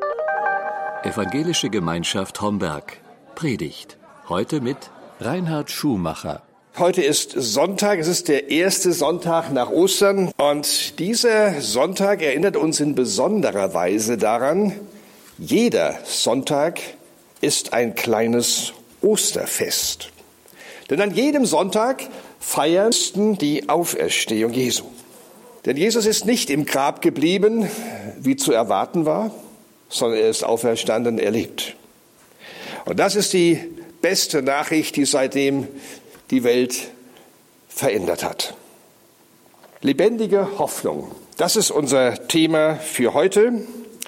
Evangelische Gemeinschaft Homberg. Predigt. Heute mit Reinhard Schumacher. Heute ist Sonntag, es ist der erste Sonntag nach Ostern und dieser Sonntag erinnert uns in besonderer Weise daran, jeder Sonntag ist ein kleines Osterfest. Denn an jedem Sonntag feiern die Auferstehung Jesu. Denn Jesus ist nicht im Grab geblieben, wie zu erwarten war, sondern er ist auferstanden, er lebt. Und das ist die beste Nachricht, die seitdem die Welt verändert hat. Lebendige Hoffnung, das ist unser Thema für heute.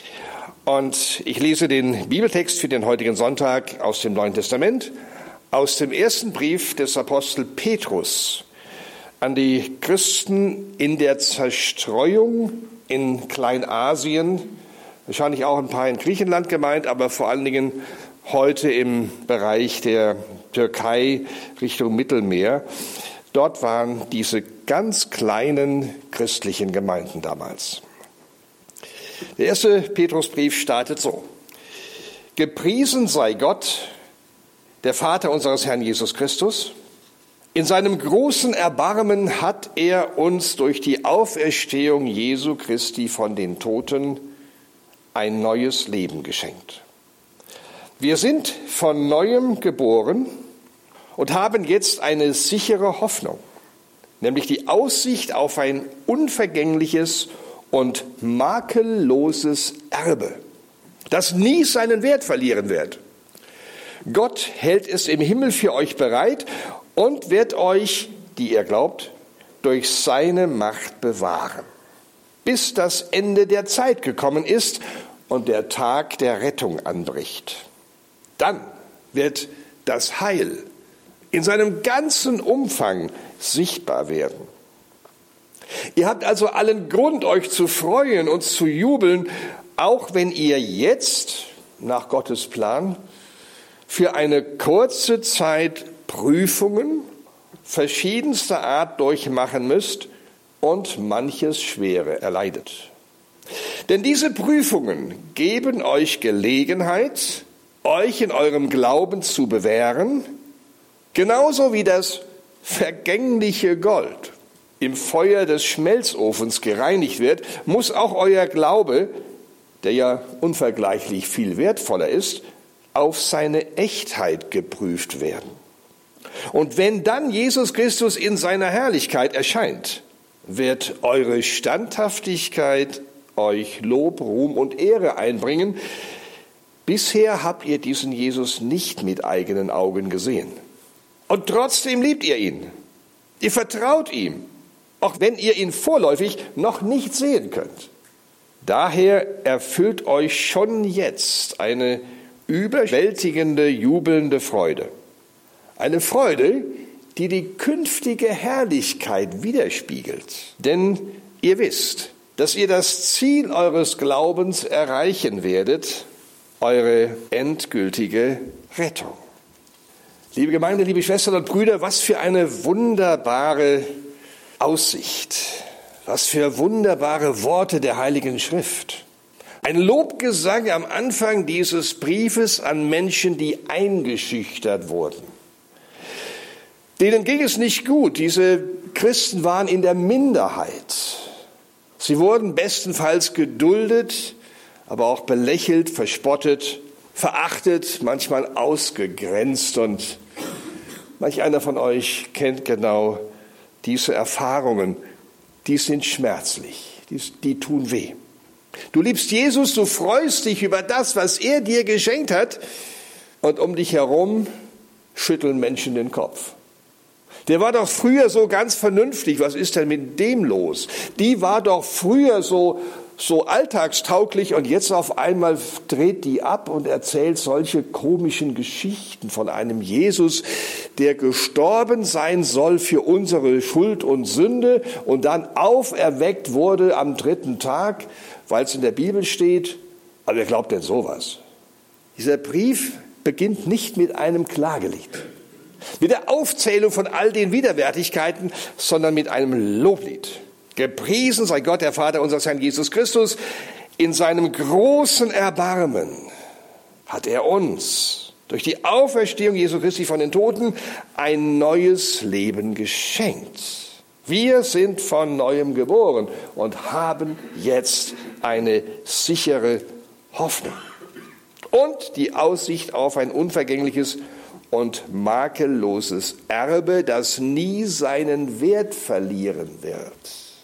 Und ich lese den Bibeltext für den heutigen Sonntag aus dem Neuen Testament, aus dem ersten Brief des Apostel Petrus an die Christen in der Zerstreuung in Kleinasien, wahrscheinlich auch ein paar in Griechenland gemeint, aber vor allen Dingen heute im Bereich der Türkei Richtung Mittelmeer. Dort waren diese ganz kleinen christlichen Gemeinden damals. Der erste Petrusbrief startet so: Gepriesen sei Gott, der Vater unseres Herrn Jesus Christus. In seinem großen Erbarmen hat er uns durch die Auferstehung Jesu Christi von den Toten ein neues Leben geschenkt. Wir sind von Neuem geboren und haben jetzt eine sichere Hoffnung, nämlich die Aussicht auf ein unvergängliches und makelloses Erbe, das nie seinen Wert verlieren wird. Gott hält es im Himmel für euch bereit und wird euch, die ihr glaubt, durch seine Macht bewahren, bis das Ende der Zeit gekommen ist und der Tag der Rettung anbricht. Dann wird das Heil in seinem ganzen Umfang sichtbar werden. Ihr habt also allen Grund, euch zu freuen und zu jubeln, auch wenn ihr jetzt, nach Gottes Plan, für eine kurze Zeit Prüfungen verschiedenster Art durchmachen müsst und manches Schwere erleidet. Denn diese Prüfungen geben euch Gelegenheit, euch in eurem Glauben zu bewähren, genauso wie das vergängliche Gold im Feuer des Schmelzofens gereinigt wird, muss auch euer Glaube, der ja unvergleichlich viel wertvoller ist, auf seine Echtheit geprüft werden. Und wenn dann Jesus Christus in seiner Herrlichkeit erscheint, wird eure Standhaftigkeit euch Lob, Ruhm und Ehre einbringen. Bisher habt ihr diesen Jesus nicht mit eigenen Augen gesehen. Und trotzdem liebt ihr ihn. Ihr vertraut ihm, auch wenn ihr ihn vorläufig noch nicht sehen könnt. Daher erfüllt euch schon jetzt eine überwältigende, jubelnde Freude. Eine Freude, die die künftige Herrlichkeit widerspiegelt. Denn ihr wisst, dass ihr das Ziel eures Glaubens erreichen werdet, eure endgültige Rettung. Liebe Gemeinde, liebe Schwestern und Brüder, was für eine wunderbare Aussicht, was für wunderbare Worte der Heiligen Schrift. Ein Lobgesang am Anfang dieses Briefes an Menschen, die eingeschüchtert wurden. Denen ging es nicht gut. Diese Christen waren in der Minderheit. Sie wurden bestenfalls geduldet, aber auch belächelt, verspottet, verachtet, manchmal ausgegrenzt. Und manch einer von euch kennt genau diese Erfahrungen. Die sind schmerzlich, die tun weh. Du liebst Jesus, du freust dich über das, was er dir geschenkt hat. Und um dich herum schütteln Menschen den Kopf. Der war doch früher so ganz vernünftig. Was ist denn mit dem los? Die war doch früher so alltagstauglich und jetzt auf einmal dreht die ab und erzählt solche komischen Geschichten von einem Jesus, der gestorben sein soll für unsere Schuld und Sünde und dann auferweckt wurde am 3. Tag, weil es in der Bibel steht. Aber wer glaubt denn sowas? Dieser Brief beginnt nicht mit einem Klagelied, mit der Aufzählung von all den Widerwärtigkeiten, sondern mit einem Loblied. Gepriesen sei Gott, der Vater unseres Herrn Jesus Christus. In seinem großen Erbarmen hat er uns durch die Auferstehung Jesu Christi von den Toten ein neues Leben geschenkt. Wir sind von Neuem geboren und haben jetzt eine sichere Hoffnung und die Aussicht auf ein unvergängliches und makelloses Erbe, das nie seinen Wert verlieren wird.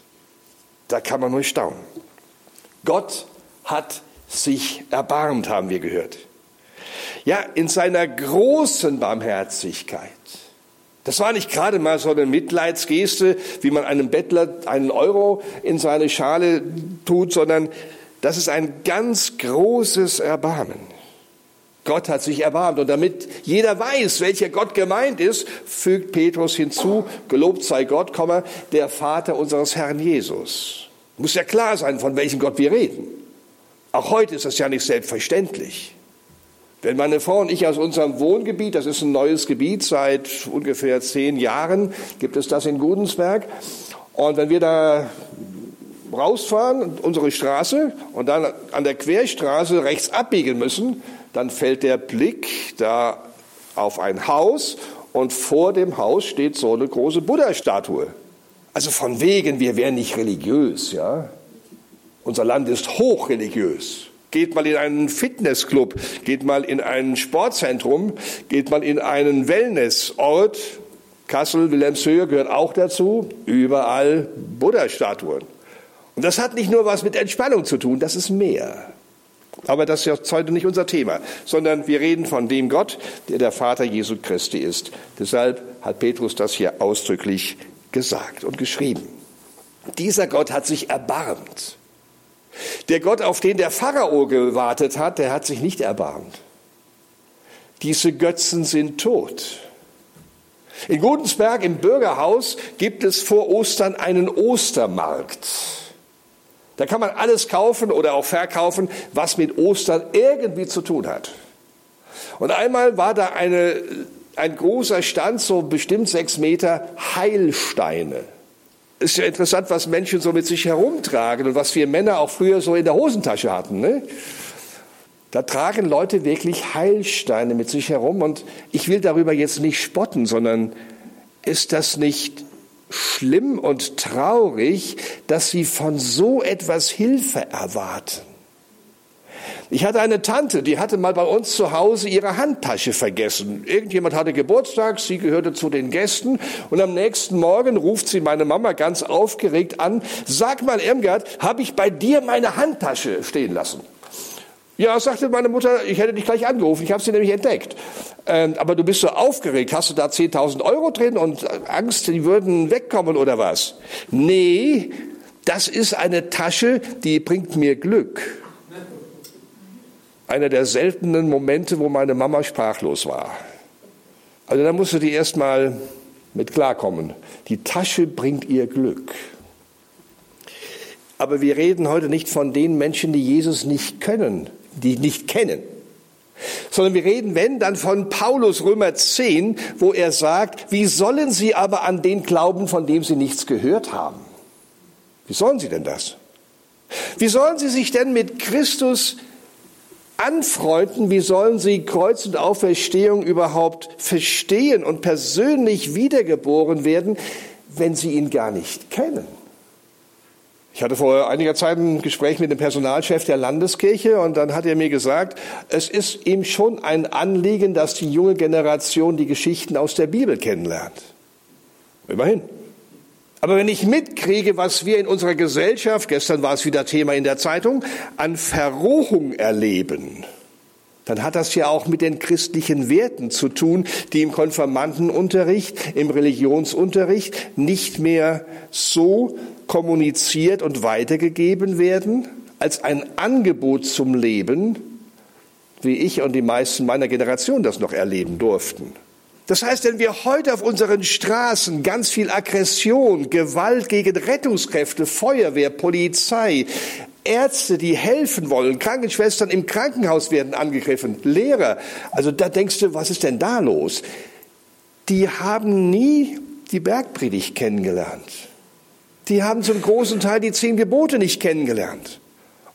Da kann man nur staunen. Gott hat sich erbarmt, haben wir gehört. Ja, in seiner großen Barmherzigkeit. Das war nicht gerade mal so eine Mitleidsgeste, wie man einem Bettler einen Euro in seine Schale tut, sondern das ist ein ganz großes Erbarmen. Gott hat sich erbarmt. Und damit jeder weiß, welcher Gott gemeint ist, fügt Petrus hinzu, gelobt sei Gott, der Vater unseres Herrn Jesus. Muss ja klar sein, von welchem Gott wir reden. Auch heute ist das ja nicht selbstverständlich. Wenn meine Frau und ich aus unserem Wohngebiet, das ist ein neues Gebiet, seit ungefähr 10 Jahren gibt es das in Gudensberg. Und wenn wir da rausfahren, unsere Straße, und dann an der Querstraße rechts abbiegen müssen, dann fällt der Blick da auf ein Haus und vor dem Haus steht so eine große Buddha-Statue. Also von wegen, wir wären nicht religiös, ja. Unser Land ist hochreligiös. Geht mal in einen Fitnessclub, geht mal in ein Sportzentrum, geht mal in einen Wellnessort. Kassel, Wilhelmshöhe gehört auch dazu. Überall Buddha-Statuen. Und das hat nicht nur was mit Entspannung zu tun, das ist mehr. Aber das ist ja heute nicht unser Thema, sondern wir reden von dem Gott, der der Vater Jesu Christi ist. Deshalb hat Petrus das hier ausdrücklich gesagt und geschrieben. Dieser Gott hat sich erbarmt. Der Gott, auf den der Pharao gewartet hat, der hat sich nicht erbarmt. Diese Götzen sind tot. In Gudensberg im Bürgerhaus gibt es vor Ostern einen Ostermarkt. Da kann man alles kaufen oder auch verkaufen, was mit Ostern irgendwie zu tun hat. Und einmal war da ein großer Stand, so bestimmt 6 Meter, Heilsteine. Ist ja interessant, was Menschen so mit sich herumtragen und was wir Männer auch früher so in der Hosentasche hatten, ne? Da tragen Leute wirklich Heilsteine mit sich herum und ich will darüber jetzt nicht spotten, sondern ist das nicht schlimm und traurig, dass sie von so etwas Hilfe erwarten? Ich hatte eine Tante, die hatte mal bei uns zu Hause ihre Handtasche vergessen. Irgendjemand hatte Geburtstag, sie gehörte zu den Gästen und am nächsten Morgen ruft sie meine Mama ganz aufgeregt an: Sag mal, Irmgard, habe ich bei dir meine Handtasche stehen lassen? Ja, sagte meine Mutter, ich hätte dich gleich angerufen, ich habe sie nämlich entdeckt. Aber du bist so aufgeregt, hast du da 10.000 Euro drin und Angst, die würden wegkommen oder was? Nee, das ist eine Tasche, die bringt mir Glück. Einer der seltenen Momente, wo meine Mama sprachlos war. Also da musste die erst mal mit klarkommen. Die Tasche bringt ihr Glück. Aber wir reden heute nicht von den Menschen, die Jesus nicht können, die nicht kennen. Sondern wir reden, wenn, dann von Paulus, Römer 10, wo er sagt, wie sollen sie aber an den glauben, von dem sie nichts gehört haben? Wie sollen sie denn das? Wie sollen sie sich denn mit Christus anfreunden, wie sollen sie Kreuz und Auferstehung überhaupt verstehen und persönlich wiedergeboren werden, wenn sie ihn gar nicht kennen? Ich hatte vor einiger Zeit ein Gespräch mit dem Personalchef der Landeskirche und dann hat er mir gesagt, es ist ihm schon ein Anliegen, dass die junge Generation die Geschichten aus der Bibel kennenlernt. Immerhin. Aber wenn ich mitkriege, was wir in unserer Gesellschaft, gestern war es wieder Thema in der Zeitung, an Verrohung erleben, dann hat das ja auch mit den christlichen Werten zu tun, die im Konfirmandenunterricht, im Religionsunterricht nicht mehr so kommuniziert und weitergegeben werden, als ein Angebot zum Leben, wie ich und die meisten meiner Generation das noch erleben durften. Das heißt, wenn wir heute auf unseren Straßen ganz viel Aggression, Gewalt gegen Rettungskräfte, Feuerwehr, Polizei, Ärzte, die helfen wollen, Krankenschwestern im Krankenhaus werden angegriffen, Lehrer, also da denkst du, was ist denn da los? Die haben nie die Bergpredigt kennengelernt. Die haben zum großen Teil die 10 Gebote nicht kennengelernt.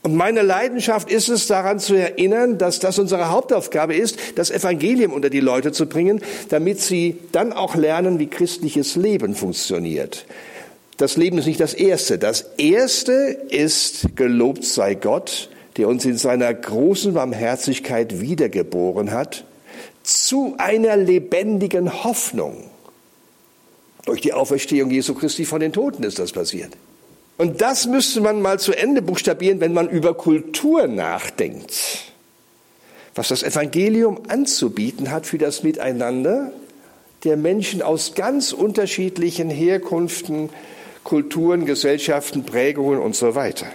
Und meine Leidenschaft ist es, daran zu erinnern, dass das unsere Hauptaufgabe ist, das Evangelium unter die Leute zu bringen, damit sie dann auch lernen, wie christliches Leben funktioniert. Das Leben ist nicht das Erste. Das Erste ist, gelobt sei Gott, der uns in seiner großen Barmherzigkeit wiedergeboren hat, zu einer lebendigen Hoffnung. Durch die Auferstehung Jesu Christi von den Toten ist das passiert. Und das müsste man mal zu Ende buchstabieren, wenn man über Kultur nachdenkt. Was das Evangelium anzubieten hat für das Miteinander der Menschen aus ganz unterschiedlichen Herkünften, Kulturen, Gesellschaften, Prägungen und so weiter.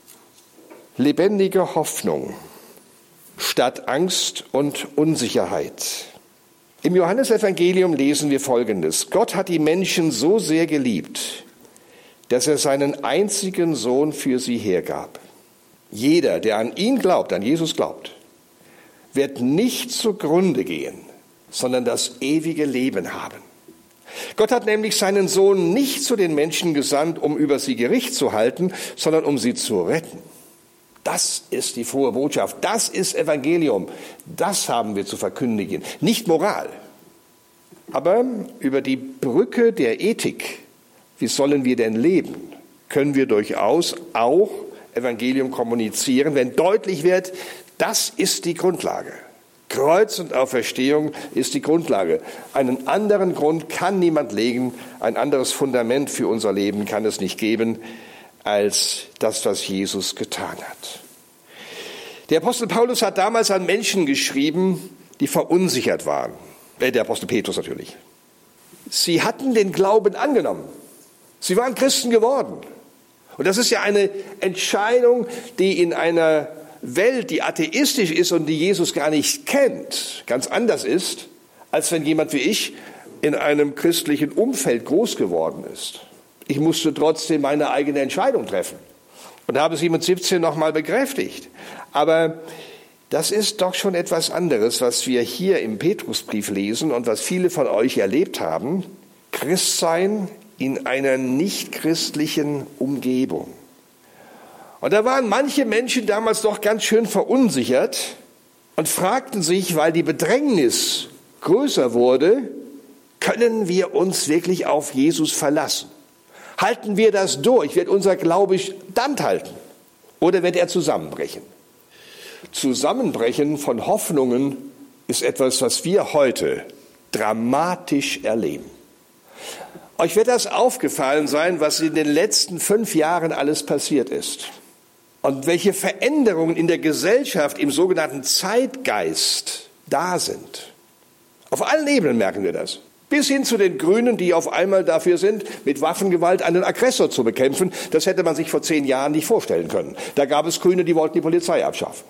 Lebendige Hoffnung statt Angst und Unsicherheit. Im Johannesevangelium lesen wir Folgendes: Gott hat die Menschen so sehr geliebt, dass er seinen einzigen Sohn für sie hergab. Jeder, der an ihn glaubt, an Jesus glaubt, wird nicht zugrunde gehen, sondern das ewige Leben haben. Gott hat nämlich seinen Sohn nicht zu den Menschen gesandt, um über sie Gericht zu halten, sondern um sie zu retten. Das ist die frohe Botschaft, das ist Evangelium, das haben wir zu verkündigen, nicht Moral. Aber über die Brücke der Ethik, wie sollen wir denn leben, können wir durchaus auch Evangelium kommunizieren, wenn deutlich wird, das ist die Grundlage. Kreuz und Auferstehung ist die Grundlage. Einen anderen Grund kann niemand legen, ein anderes Fundament für unser Leben kann es nicht geben, als das, was Jesus getan hat. Der Apostel Paulus hat damals an Menschen geschrieben, die verunsichert waren. Der Apostel Petrus natürlich. Sie hatten den Glauben angenommen. Sie waren Christen geworden. Und das ist ja eine Entscheidung, die in einer Welt, die atheistisch ist und die Jesus gar nicht kennt, ganz anders ist, als wenn jemand wie ich in einem christlichen Umfeld groß geworden ist. Ich musste trotzdem meine eigene Entscheidung treffen und habe sie mit 17 nochmal bekräftigt. Aber das ist doch schon etwas anderes, was wir hier im Petrusbrief lesen und was viele von euch erlebt haben. Christsein in einer nichtchristlichen Umgebung. Und da waren manche Menschen damals doch ganz schön verunsichert und fragten sich, weil die Bedrängnis größer wurde, können wir uns wirklich auf Jesus verlassen? Halten wir das durch? Wird unser Glaube standhalten? Oder wird er zusammenbrechen? Zusammenbrechen von Hoffnungen ist etwas, was wir heute dramatisch erleben. Euch wird das aufgefallen sein, was in den letzten 5 Jahren alles passiert ist. Und welche Veränderungen in der Gesellschaft, im sogenannten Zeitgeist da sind. Auf allen Ebenen merken wir das. Bis hin zu den Grünen, die auf einmal dafür sind, mit Waffengewalt einen Aggressor zu bekämpfen. Das hätte man sich vor 10 Jahren nicht vorstellen können. Da gab es Grüne, die wollten die Polizei abschaffen.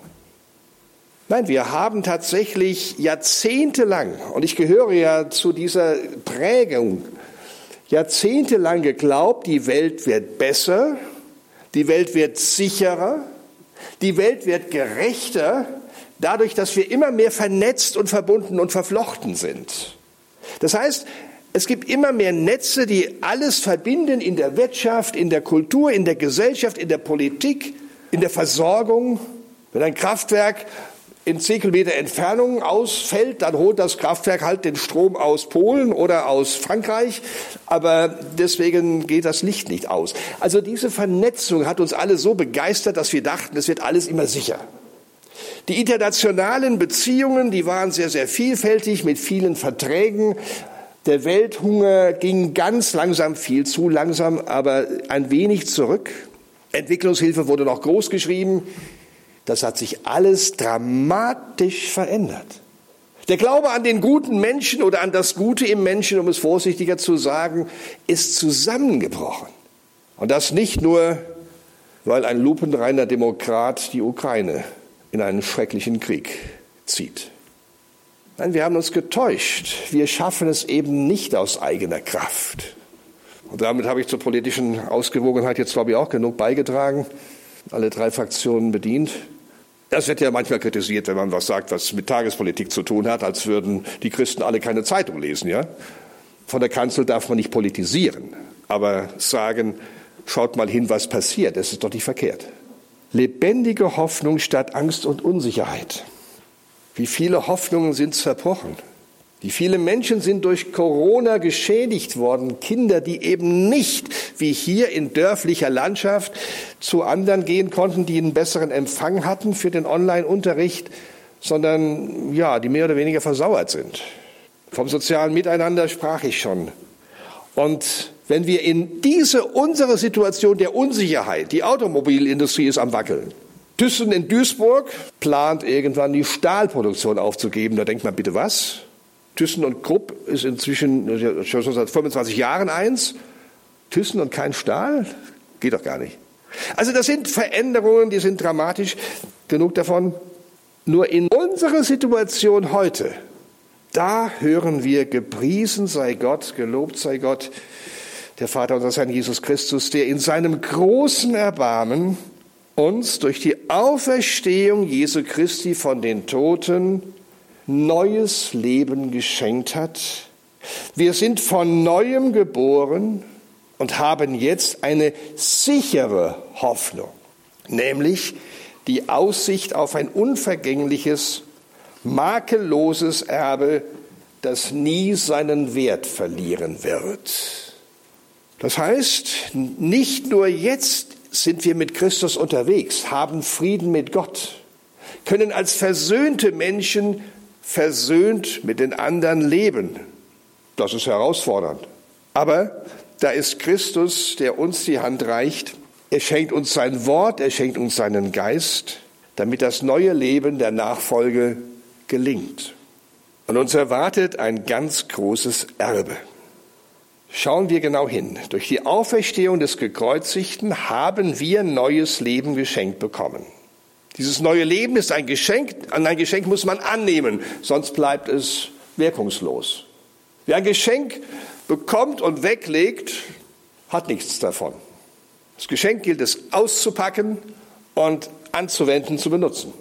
Nein, wir haben tatsächlich jahrzehntelang, und ich gehöre ja zu dieser Prägung, jahrzehntelang geglaubt, die Welt wird besser, die Welt wird sicherer, die Welt wird gerechter, dadurch, dass wir immer mehr vernetzt und verbunden und verflochten sind. Das heißt, es gibt immer mehr Netze, die alles verbinden in der Wirtschaft, in der Kultur, in der Gesellschaft, in der Politik, in der Versorgung. Wenn ein Kraftwerk in 10 Kilometer Entfernung ausfällt, dann holt das Kraftwerk halt den Strom aus Polen oder aus Frankreich, aber deswegen geht das Licht nicht aus. Also diese Vernetzung hat uns alle so begeistert, dass wir dachten, es wird alles immer sicher. Die internationalen Beziehungen, die waren sehr, sehr vielfältig mit vielen Verträgen. Der Welthunger ging ganz langsam, viel zu langsam, aber ein wenig zurück. Entwicklungshilfe wurde noch groß geschrieben. Das hat sich alles dramatisch verändert. Der Glaube an den guten Menschen oder an das Gute im Menschen, um es vorsichtiger zu sagen, ist zusammengebrochen. Und das nicht nur, weil ein lupenreiner Demokrat die Ukraine in einen schrecklichen Krieg zieht. Nein, wir haben uns getäuscht. Wir schaffen es eben nicht aus eigener Kraft. Und damit habe ich zur politischen Ausgewogenheit jetzt, glaube ich, auch genug beigetragen. Alle 3 Fraktionen bedient. Das wird ja manchmal kritisiert, wenn man was sagt, was mit Tagespolitik zu tun hat, als würden die Christen alle keine Zeitung lesen. Ja? Von der Kanzel darf man nicht politisieren, aber sagen, schaut mal hin, was passiert. Das ist doch nicht verkehrt. Lebendige Hoffnung statt Angst und Unsicherheit. Wie viele Hoffnungen sind zerbrochen? Wie viele Menschen sind durch Corona geschädigt worden? Kinder, die eben nicht wie hier in dörflicher Landschaft zu anderen gehen konnten, die einen besseren Empfang hatten für den Online-Unterricht, sondern die mehr oder weniger versauert sind. Vom sozialen Miteinander sprach ich schon. Und wenn wir in unsere Situation der Unsicherheit, die Automobilindustrie ist am Wackeln. Thyssen in Duisburg plant irgendwann die Stahlproduktion aufzugeben. Da denkt man, bitte was? Thyssen und Krupp ist inzwischen schon seit 25 Jahren eins. Thyssen und kein Stahl? Geht doch gar nicht. Also das sind Veränderungen, die sind dramatisch. Genug davon. Nur in unserer Situation heute, da hören wir, gepriesen sei Gott, gelobt sei Gott, der Vater unseres Herrn Jesus Christus, der in seinem großen Erbarmen uns durch die Auferstehung Jesu Christi von den Toten neues Leben geschenkt hat. Wir sind von Neuem geboren und haben jetzt eine sichere Hoffnung, nämlich die Aussicht auf ein unvergängliches, makelloses Erbe, das nie seinen Wert verlieren wird. Das heißt, nicht nur jetzt sind wir mit Christus unterwegs, haben Frieden mit Gott, können als versöhnte Menschen versöhnt mit den anderen leben. Das ist herausfordernd. Aber da ist Christus, der uns die Hand reicht. Er schenkt uns sein Wort, er schenkt uns seinen Geist, damit das neue Leben der Nachfolge gelingt. Und uns erwartet ein ganz großes Erbe. Schauen wir genau hin. Durch die Auferstehung des Gekreuzigten haben wir neues Leben geschenkt bekommen. Dieses neue Leben ist ein Geschenk. Und ein Geschenk muss man annehmen, sonst bleibt es wirkungslos. Wer ein Geschenk bekommt und weglegt, hat nichts davon. Das Geschenk gilt es auszupacken und anzuwenden, zu benutzen.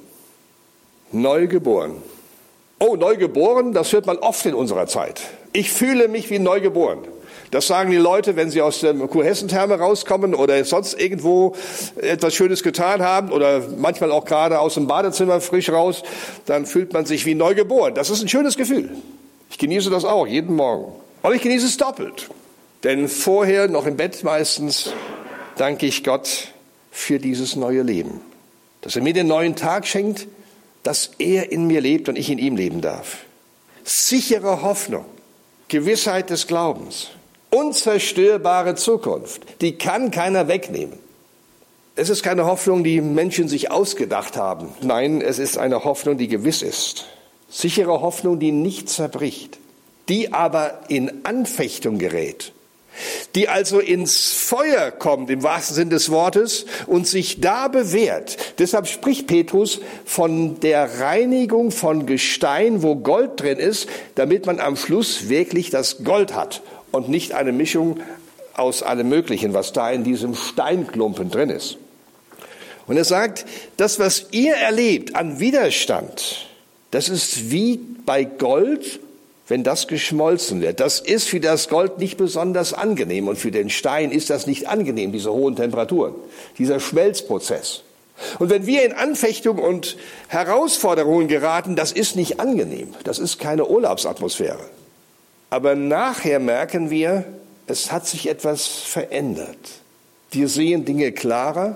Neugeboren. Oh, neugeboren, das hört man oft in unserer Zeit. Ich fühle mich wie neugeboren. Das sagen die Leute, wenn sie aus der Kurhessentherme rauskommen oder sonst irgendwo etwas Schönes getan haben oder manchmal auch gerade aus dem Badezimmer frisch raus, dann fühlt man sich wie neugeboren. Das ist ein schönes Gefühl. Ich genieße das auch jeden Morgen. Und ich genieße es doppelt. Denn vorher, noch im Bett meistens, danke ich Gott für dieses neue Leben. Dass er mir den neuen Tag schenkt, dass er in mir lebt und ich in ihm leben darf. Sichere Hoffnung, Gewissheit des Glaubens. Unzerstörbare Zukunft, die kann keiner wegnehmen. Es ist keine Hoffnung, die Menschen sich ausgedacht haben. Nein, es ist eine Hoffnung, die gewiss ist. Sichere Hoffnung, die nicht zerbricht, die aber in Anfechtung gerät, die also ins Feuer kommt, im wahrsten Sinn des Wortes, und sich da bewährt. Deshalb spricht Petrus von der Reinigung von Gestein, wo Gold drin ist, damit man am Schluss wirklich das Gold hat. Und nicht eine Mischung aus allem Möglichen, was da in diesem Steinklumpen drin ist. Und er sagt, das, was ihr erlebt an Widerstand, das ist wie bei Gold, wenn das geschmolzen wird. Das ist für das Gold nicht besonders angenehm und für den Stein ist das nicht angenehm, diese hohen Temperaturen, dieser Schmelzprozess. Und wenn wir in Anfechtung und Herausforderungen geraten, das ist nicht angenehm, das ist keine Urlaubsatmosphäre. Aber nachher merken wir, es hat sich etwas verändert. Wir sehen Dinge klarer,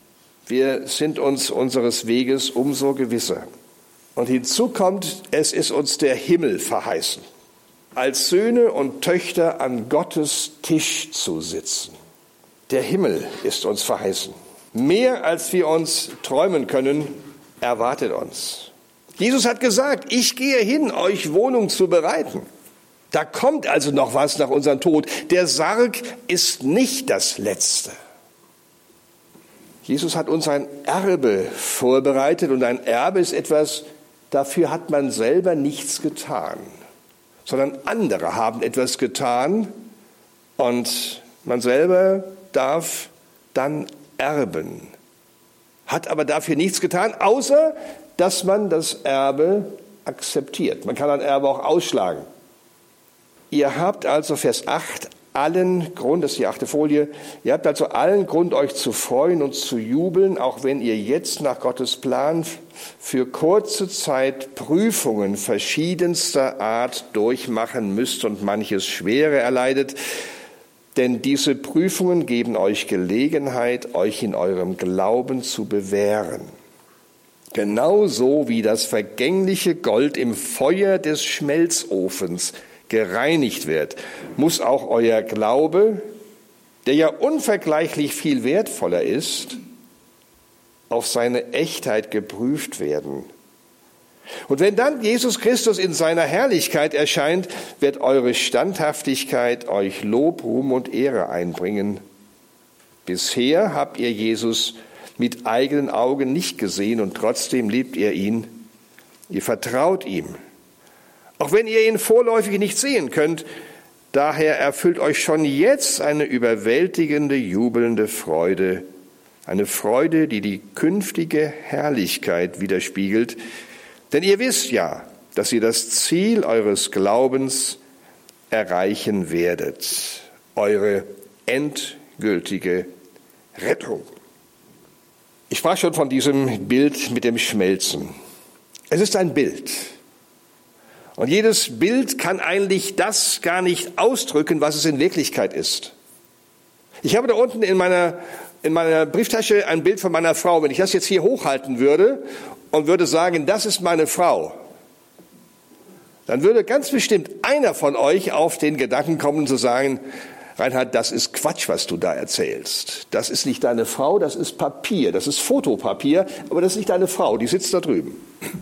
wir sind uns unseres Weges umso gewisser. Und hinzu kommt, es ist uns der Himmel verheißen, als Söhne und Töchter an Gottes Tisch zu sitzen. Der Himmel ist uns verheißen. Mehr als wir uns träumen können, erwartet uns. Jesus hat gesagt, ich gehe hin, euch Wohnung zu bereiten. Da kommt also noch was nach unserem Tod. Der Sarg ist nicht das Letzte. Jesus hat uns ein Erbe vorbereitet und ein Erbe ist etwas, dafür hat man selber nichts getan, sondern andere haben etwas getan und man selber darf dann erben. Hat aber dafür nichts getan, außer dass man das Erbe akzeptiert. Man kann ein Erbe auch ausschlagen. Ihr habt also, Vers 8, allen Grund, das ist die 8. Folie, ihr habt also allen Grund, euch zu freuen und zu jubeln, auch wenn ihr jetzt nach Gottes Plan für kurze Zeit Prüfungen verschiedenster Art durchmachen müsst und manches Schwere erleidet. Denn diese Prüfungen geben euch Gelegenheit, euch in eurem Glauben zu bewähren. Genauso wie das vergängliche Gold im Feuer des Schmelzofens gereinigt wird, muss auch euer Glaube, der ja unvergleichlich viel wertvoller ist, auf seine Echtheit geprüft werden. Und wenn dann Jesus Christus in seiner Herrlichkeit erscheint, wird eure Standhaftigkeit euch Lob, Ruhm und Ehre einbringen. Bisher habt ihr Jesus mit eigenen Augen nicht gesehen und trotzdem liebt ihr ihn. Ihr vertraut ihm. Auch wenn ihr ihn vorläufig nicht sehen könnt, daher erfüllt euch schon jetzt eine überwältigende, jubelnde Freude. Eine Freude, die die künftige Herrlichkeit widerspiegelt. Denn ihr wisst ja, dass ihr das Ziel eures Glaubens erreichen werdet. Eure endgültige Rettung. Ich sprach schon von diesem Bild mit dem Schmelzen. Es ist ein Bild. Und jedes Bild kann eigentlich das gar nicht ausdrücken, was es in Wirklichkeit ist. Ich habe da unten in meiner Brieftasche ein Bild von meiner Frau. Wenn ich das jetzt hier hochhalten würde und würde sagen, das ist meine Frau, dann würde ganz bestimmt einer von euch auf den Gedanken kommen zu sagen, Reinhard, das ist Quatsch, was du da erzählst. Das ist nicht deine Frau, das ist Papier, das ist Fotopapier, aber das ist nicht deine Frau, die sitzt da drüben.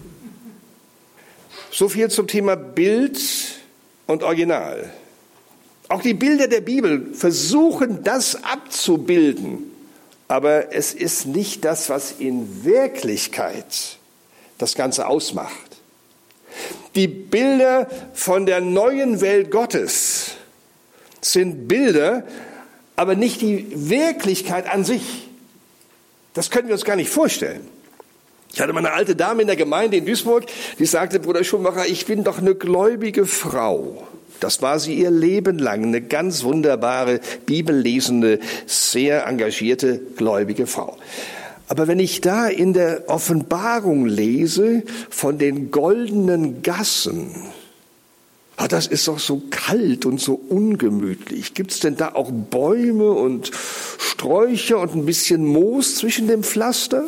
So viel zum Thema Bild und Original. Auch die Bilder der Bibel versuchen, das abzubilden. Aber es ist nicht das, was in Wirklichkeit das Ganze ausmacht. Die Bilder von der neuen Welt Gottes sind Bilder, aber nicht die Wirklichkeit an sich. Das können wir uns gar nicht vorstellen. Ich hatte mal eine alte Dame in der Gemeinde in Duisburg, die sagte, Bruder Schumacher, ich bin doch eine gläubige Frau. Das war sie ihr Leben lang, eine ganz wunderbare, bibellesende, sehr engagierte, gläubige Frau. Aber wenn ich da in der Offenbarung lese von den goldenen Gassen, das ist doch so kalt und so ungemütlich. Gibt's denn da auch Bäume und Sträucher und ein bisschen Moos zwischen dem Pflaster?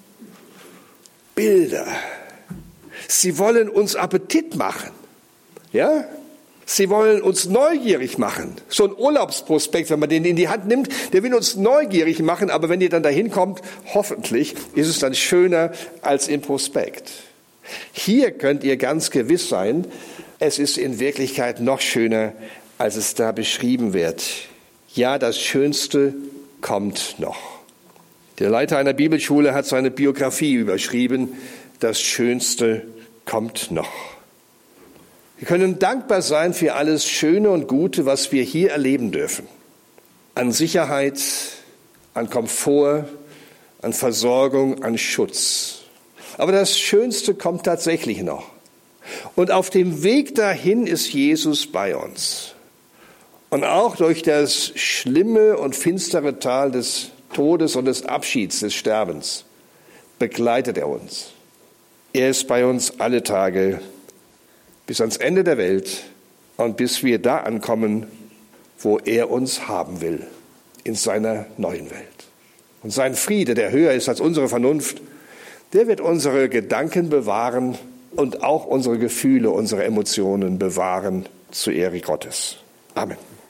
Bilder. Sie wollen uns Appetit machen. Ja? Sie wollen uns neugierig machen. So ein Urlaubsprospekt, wenn man den in die Hand nimmt, der will uns neugierig machen, aber wenn ihr dann dahin kommt, hoffentlich ist es dann schöner als im Prospekt. Hier könnt ihr ganz gewiss sein, es ist in Wirklichkeit noch schöner, als es da beschrieben wird. Ja, das Schönste kommt noch. Der Leiter einer Bibelschule hat seine Biografie überschrieben, das Schönste kommt noch. Wir können dankbar sein für alles Schöne und Gute, was wir hier erleben dürfen. An Sicherheit, an Komfort, an Versorgung, an Schutz. Aber das Schönste kommt tatsächlich noch. Und auf dem Weg dahin ist Jesus bei uns. Und auch durch das schlimme und finstere Tal des Todes und des Abschieds, des Sterbens, begleitet er uns. Er ist bei uns alle Tage bis ans Ende der Welt und bis wir da ankommen, wo er uns haben will, in seiner neuen Welt. Und sein Friede, der höher ist als unsere Vernunft, der wird unsere Gedanken bewahren und auch unsere Gefühle, unsere Emotionen bewahren zur Ehre Gottes. Amen.